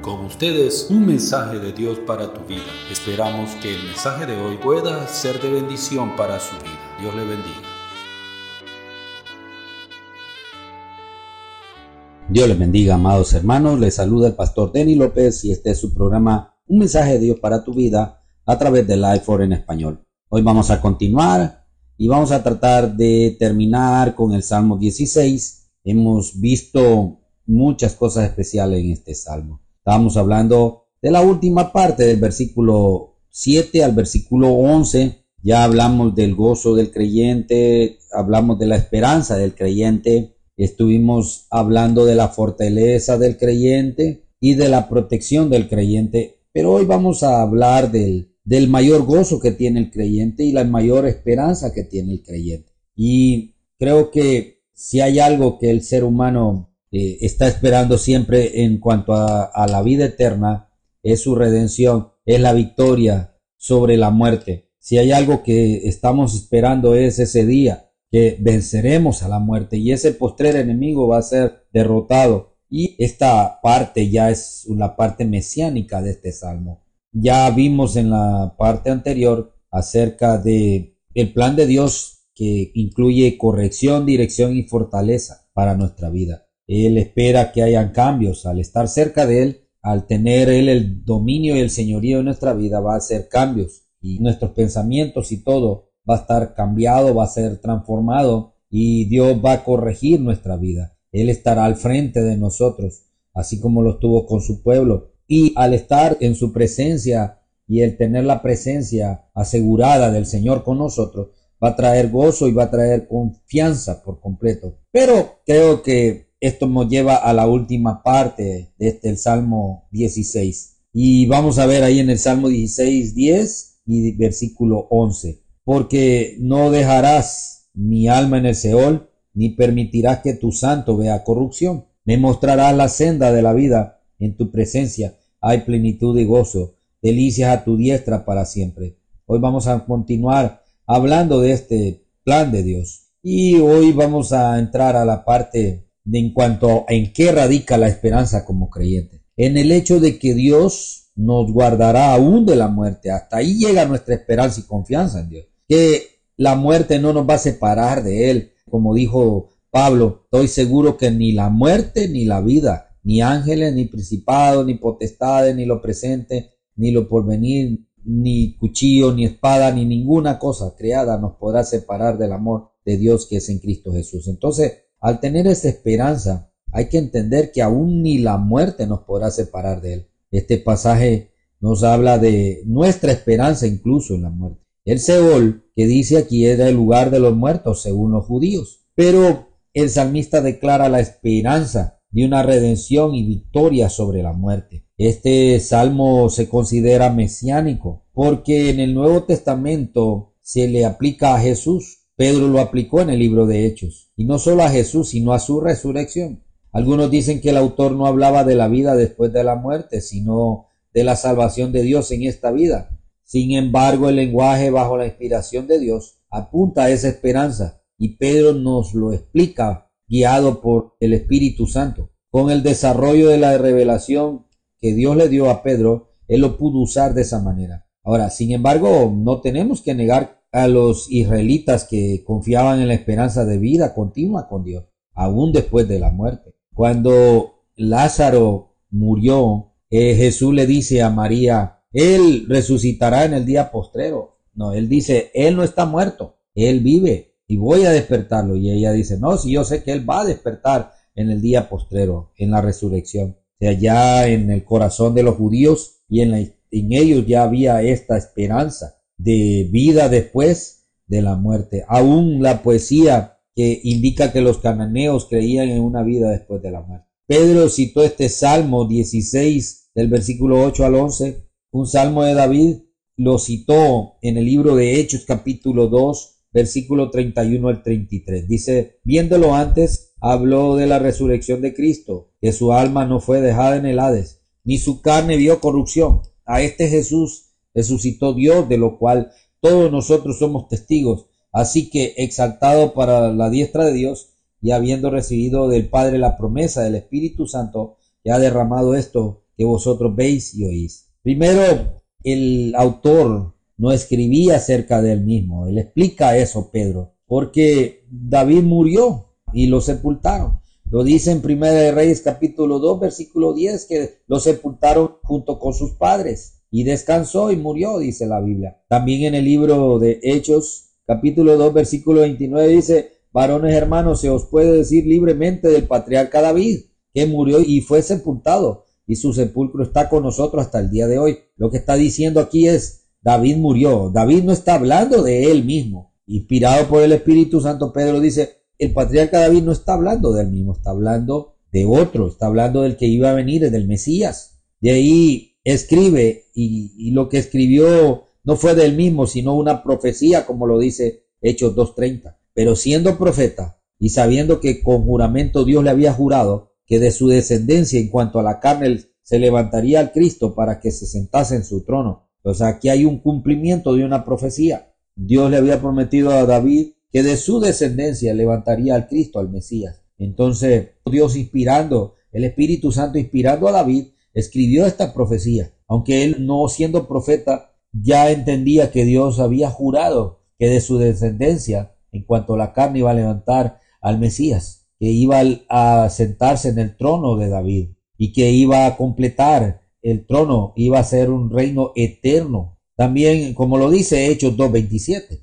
Con ustedes, un mensaje de Dios para tu vida. Esperamos que el mensaje de hoy pueda ser de bendición para su vida. Dios le bendiga. Dios les bendiga, amados hermanos. Les saluda el pastor Denis López y este es su programa Un mensaje de Dios para tu vida a través de Life4 en español. Hoy vamos a continuar y vamos a tratar de terminar con el Salmo 16. Hemos visto muchas cosas especiales en este Salmo. Estábamos hablando de la última parte del versículo 7 al versículo 11. Ya hablamos del gozo del creyente, hablamos de la esperanza del creyente. Estuvimos hablando de la fortaleza del creyente y de la protección del creyente, pero hoy vamos a hablar del mayor gozo que tiene el creyente y la mayor esperanza que tiene el creyente. Y creo que si hay algo que el ser humano está esperando siempre en cuanto a la vida eterna, es su redención, es la victoria sobre la muerte. Si hay algo que estamos esperando es ese día que venceremos a la muerte y ese postrer enemigo va a ser derrotado. Y esta parte ya es una parte mesiánica de este salmo. Ya vimos en la parte anterior acerca de el plan de Dios que incluye corrección, dirección y fortaleza para nuestra vida. Él espera que hayan cambios. Al estar cerca de Él, al tener Él el dominio y el señorío de nuestra vida, va a hacer cambios y nuestros pensamientos y todo va a estar cambiado, va a ser transformado y Dios va a corregir nuestra vida. Él estará al frente de nosotros, así como lo estuvo con su pueblo. Y al estar en su presencia y el tener la presencia asegurada del Señor con nosotros, va a traer gozo y va a traer confianza por completo. Pero creo que esto nos lleva a la última parte de el Salmo 16. Y vamos a ver ahí en el Salmo 16, 10 y versículo 11. Porque no dejarás mi alma en el Seol, ni permitirás que tu santo vea corrupción. Me mostrarás la senda de la vida, en tu presencia hay plenitud y gozo, delicias a tu diestra para siempre. Hoy vamos a continuar hablando de este plan de Dios. Y hoy vamos a entrar a la parte de en cuanto a en qué radica la esperanza como creyente. En el hecho de que Dios nos guardará aún de la muerte. Hasta ahí llega nuestra esperanza y confianza en Dios. Que la muerte no nos va a separar de Él. Como dijo Pablo, estoy seguro que ni la muerte ni la vida, ni ángeles, ni principados, ni potestades, ni lo presente, ni lo porvenir, ni cuchillo, ni espada, ni ninguna cosa creada nos podrá separar del amor de Dios que es en Cristo Jesús. Entonces, al tener esta esperanza, hay que entender que aún ni la muerte nos podrá separar de Él. Este pasaje nos habla de nuestra esperanza incluso en la muerte. El Seol, que dice aquí, era el lugar de los muertos según los judíos. Pero el salmista declara la esperanza de una redención y victoria sobre la muerte. Este salmo se considera mesiánico porque en el Nuevo Testamento se le aplica a Jesús. Pedro lo aplicó en el libro de Hechos. Y no solo a Jesús, sino a su resurrección. Algunos dicen que el autor no hablaba de la vida después de la muerte, sino de la salvación de Dios en esta vida. Sin embargo, el lenguaje bajo la inspiración de Dios apunta a esa esperanza y Pedro nos lo explica guiado por el Espíritu Santo. Con el desarrollo de la revelación que Dios le dio a Pedro, él lo pudo usar de esa manera. Ahora, sin embargo, no tenemos que negar a los israelitas que confiaban en la esperanza de vida continua con Dios, aún después de la muerte. Cuando Lázaro murió, Jesús le dice a María, Él resucitará en el día postrero. No, Él dice, Él no está muerto, Él vive y voy a despertarlo. Y ella dice, no, si yo sé que Él va a despertar en el día postrero, en la resurrección. O sea, ya en el corazón de los judíos y en ellos ya había esta esperanza de vida después de la muerte. Aún la poesía que indica que los cananeos creían en una vida después de la muerte. Pedro citó este Salmo 16 del versículo 8 al 11, un Salmo de David, lo citó en el libro de Hechos capítulo 2, versículo 31 al 33. Dice, viéndolo antes, habló de la resurrección de Cristo, que su alma no fue dejada en el Hades, ni su carne vio corrupción. A este Jesús resucitó Dios, de lo cual todos nosotros somos testigos. Así que, exaltado para la diestra de Dios, y habiendo recibido del Padre la promesa del Espíritu Santo, que ha derramado esto que vosotros veis y oís. Primero, el autor no escribía acerca de él mismo. Él explica eso, Pedro, porque David murió y lo sepultaron. Lo dice en Primera de Reyes capítulo 2 versículo 10 que lo sepultaron junto con sus padres y descansó y murió, dice la Biblia. También en el libro de Hechos capítulo 2 versículo 29 dice: varones hermanos, se os puede decir libremente del patriarca David, que murió y fue sepultado, y su sepulcro está con nosotros hasta el día de hoy. Lo que está diciendo aquí es, David murió. David no está hablando de él mismo. Inspirado por el Espíritu Santo, Pedro dice, el patriarca David no está hablando de él mismo, está hablando de otro, está hablando del que iba a venir, del Mesías. De ahí escribe, y lo que escribió no fue del mismo, sino una profecía, como lo dice Hechos 2:30. Pero siendo profeta y sabiendo que con juramento Dios le había jurado que de su descendencia en cuanto a la carne se levantaría al Cristo para que se sentase en su trono. O sea, aquí hay un cumplimiento de una profecía. Dios le había prometido a David que de su descendencia levantaría al Cristo, al Mesías. Entonces, Dios inspirando, el Espíritu Santo inspirando a David, escribió esta profecía. Aunque él, no siendo profeta, ya entendía que Dios había jurado que de su descendencia, en cuanto a la carne, iba a levantar al Mesías, que iba a sentarse en el trono de David y que iba a completar el trono, iba a ser un reino eterno. También, como lo dice Hechos 2:27,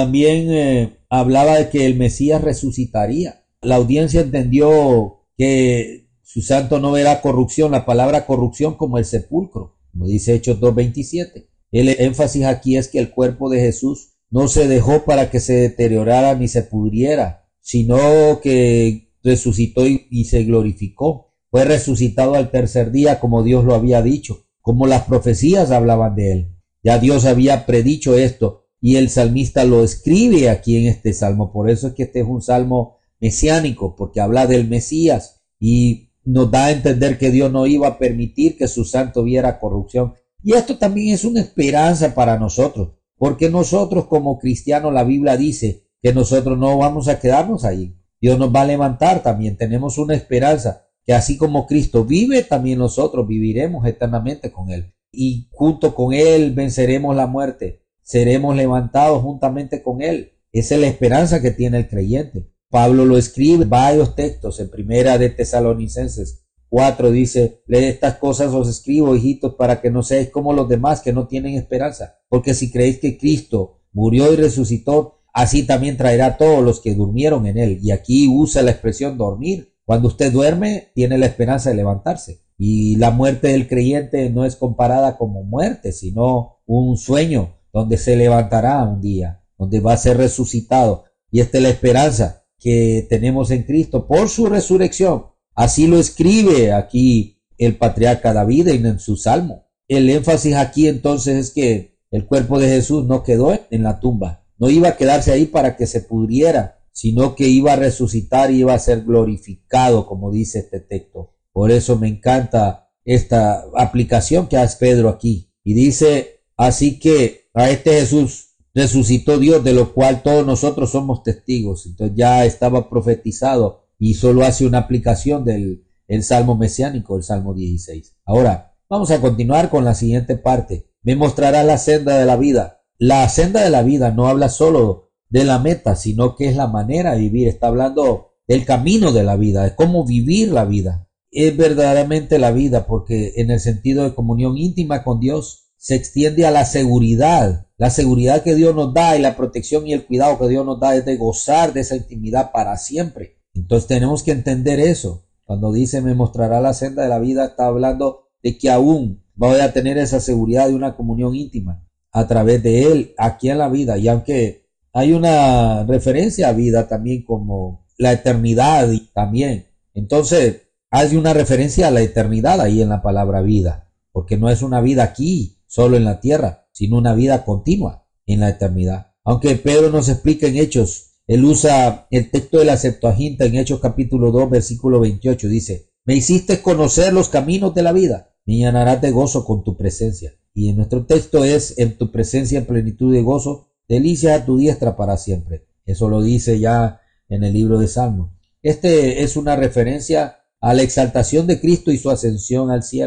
también hablaba de que el Mesías resucitaría. La audiencia entendió que su santo no verá corrupción, la palabra corrupción como el sepulcro, como dice Hechos 2:27. El énfasis aquí es que el cuerpo de Jesús no se dejó para que se deteriorara ni se pudriera, sino que resucitó y se glorificó. Fue resucitado al tercer día, como Dios lo había dicho, como las profecías hablaban de él. Ya Dios había predicho esto y el salmista lo escribe aquí en este salmo. Por eso es que este es un salmo mesiánico, porque habla del Mesías y nos da a entender que Dios no iba a permitir que su santo viera corrupción. Y esto también es una esperanza para nosotros, porque nosotros como cristianos, la Biblia dice que nosotros no vamos a quedarnos ahí. Dios nos va a levantar también. Tenemos una esperanza que así como Cristo vive, también nosotros viviremos eternamente con Él. Y junto con Él venceremos la muerte. Seremos levantados juntamente con Él. Esa es la esperanza que tiene el creyente. Pablo lo escribe en varios textos. En Primera de Tesalonicenses 4 dice, lee estas cosas os escribo, hijitos, para que no seáis como los demás que no tienen esperanza. Porque si creéis que Cristo murió y resucitó, así también traerá a todos los que durmieron en Él. Y aquí usa la expresión dormir. Cuando usted duerme, tiene la esperanza de levantarse. Y la muerte del creyente no es comparada como muerte, sino un sueño donde se levantará un día, donde va a ser resucitado. Y esta es la esperanza que tenemos en Cristo por su resurrección. Así lo escribe aquí el patriarca David en su salmo. El énfasis aquí entonces es que el cuerpo de Jesús no quedó en la tumba. No iba a quedarse ahí para que se pudriera, sino que iba a resucitar y iba a ser glorificado, como dice este texto. Por eso me encanta esta aplicación que hace Pedro aquí. Y dice, así que a este Jesús resucitó Dios, de lo cual todos nosotros somos testigos. Entonces ya estaba profetizado y solo hace una aplicación del Salmo mesiánico, el Salmo 16. Ahora, vamos a continuar con la siguiente parte. Me mostrará la senda de la vida. La senda de la vida no habla solo de la meta, sino que es la manera de vivir. Está hablando del camino de la vida, de cómo vivir la vida. Es verdaderamente la vida, porque en el sentido de comunión íntima con Dios se extiende a la seguridad que Dios nos da y la protección y el cuidado que Dios nos da es de gozar de esa intimidad para siempre. Entonces tenemos que entender eso. Cuando dice me mostrará la senda de la vida, está hablando de que aún voy a tener esa seguridad de una comunión íntima a través de Él aquí en la vida. Y aunque hay una referencia a vida también como la eternidad también. Entonces hay una referencia a la eternidad ahí en la palabra vida, porque no es una vida aquí, solo en la tierra, sino una vida continua en la eternidad. Aunque Pedro nos explica en Hechos, él usa el texto de la Septuaginta en Hechos capítulo 2, versículo 28, dice, me hiciste conocer los caminos de la vida, me llenarás de gozo con tu presencia. Y en nuestro texto es, en tu presencia en plenitud de gozo, delicias a tu diestra para siempre. Eso lo dice ya en el libro de Salmos. Este es una referencia a la exaltación de Cristo y su ascensión al cielo.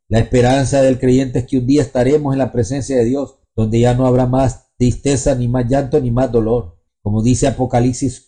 La esperanza del creyente es que un día estaremos en la presencia de Dios, donde ya no habrá más tristeza, ni más llanto, ni más dolor. Como dice Apocalipsis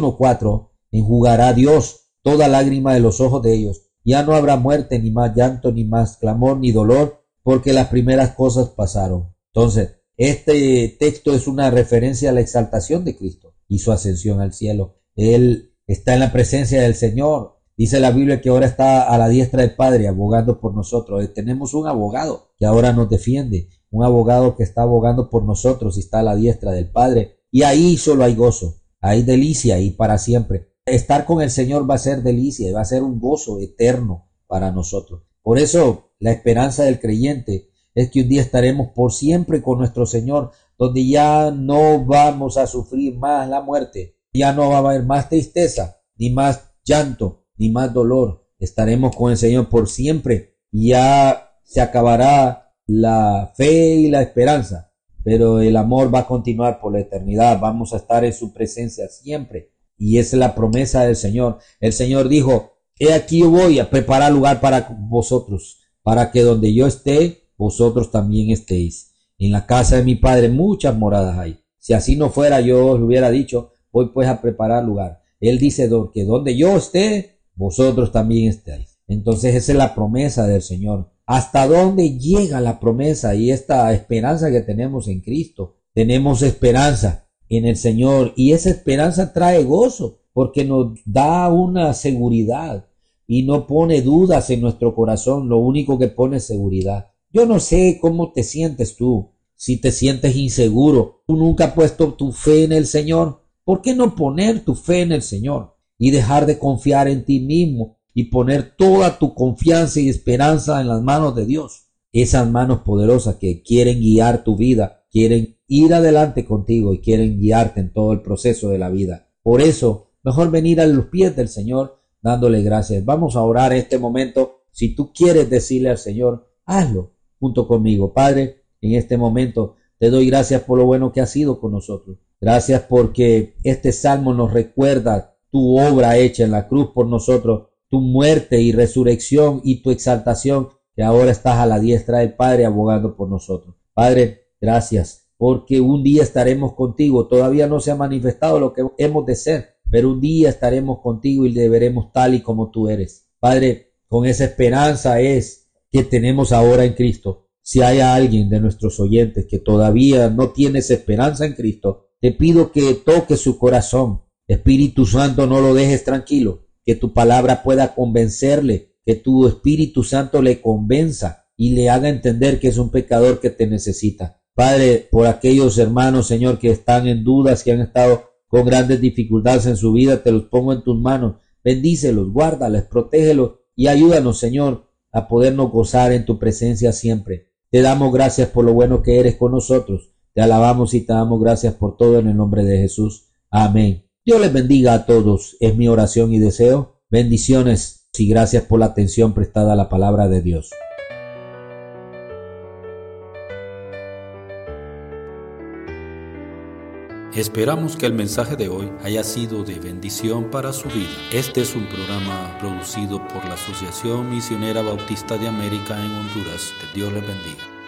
21:4, enjugará Dios toda lágrima de los ojos de ellos. Ya no habrá muerte, ni más llanto, ni más clamor, ni dolor, porque las primeras cosas pasaron. Entonces, este texto es una referencia a la exaltación de Cristo y su ascensión al cielo. Él está en la presencia del Señor. Dice la Biblia que ahora está a la diestra del Padre abogando por nosotros. Tenemos un abogado que ahora nos defiende, un abogado que está abogando por nosotros y está a la diestra del Padre. Y ahí solo hay gozo, hay delicia y para siempre. Estar con el Señor va a ser delicia, va a ser un gozo eterno para nosotros. Por eso la esperanza del creyente es que un día estaremos por siempre con nuestro Señor, donde ya no vamos a sufrir más la muerte, ya no va a haber más tristeza, ni más llanto, ni más dolor. Estaremos con el Señor por siempre y ya se acabará la fe y la esperanza, pero el amor va a continuar por la eternidad. Vamos a estar en su presencia siempre y esa es la promesa del Señor. El Señor dijo: he aquí yo voy a preparar lugar para vosotros, para que donde yo esté, vosotros también estéis. En la casa de mi Padre muchas moradas hay. Si así no fuera, yo os hubiera dicho: voy pues a preparar lugar. Él dice que donde yo esté, vosotros también estáis. Entonces esa es la promesa del Señor. ¿Hasta dónde llega la promesa y esta esperanza que tenemos en Cristo? Tenemos esperanza en el Señor y esa esperanza trae gozo porque nos da una seguridad y no pone dudas en nuestro corazón. Lo único que pone es seguridad. Yo no sé cómo te sientes tú, si te sientes inseguro. ¿Tú nunca has puesto tu fe en el Señor? ¿Por qué no poner tu fe en el Señor y dejar de confiar en ti mismo y poner toda tu confianza y esperanza en las manos de Dios? Esas manos poderosas que quieren guiar tu vida, quieren ir adelante contigo y quieren guiarte en todo el proceso de la vida. Por eso, mejor venir a los pies del Señor dándole gracias. Vamos a orar en este momento. Si tú quieres decirle al Señor, hazlo junto conmigo. Padre, en este momento te doy gracias por lo bueno que has sido con nosotros. Gracias porque este salmo nos recuerda tu obra hecha en la cruz por nosotros, tu muerte y resurrección y tu exaltación, que ahora estás a la diestra del Padre abogando por nosotros. Padre, gracias porque un día estaremos contigo. Todavía no se ha manifestado lo que hemos de ser, pero un día estaremos contigo y le veremos tal y como tú eres. Padre, con esa esperanza es que tenemos ahora en Cristo. Si hay alguien de nuestros oyentes que todavía no tiene esa esperanza en Cristo, te pido que toques su corazón. Espíritu Santo, no lo dejes tranquilo, que tu palabra pueda convencerle, que tu Espíritu Santo le convenza y le haga entender que es un pecador que te necesita. Padre, por aquellos hermanos, Señor, que están en dudas, que han estado con grandes dificultades en su vida, te los pongo en tus manos. Bendícelos, guárdalos, protégelos y ayúdanos, Señor, a podernos gozar en tu presencia siempre. Te damos gracias por lo bueno que eres con nosotros. Te alabamos y te damos gracias por todo en el nombre de Jesús. Amén. Dios les bendiga a todos. Es mi oración y deseo. Bendiciones y gracias por la atención prestada a la palabra de Dios. Esperamos que el mensaje de hoy haya sido de bendición para su vida. Este es un programa producido por la Asociación Misionera Bautista de América en Honduras. Que Dios les bendiga.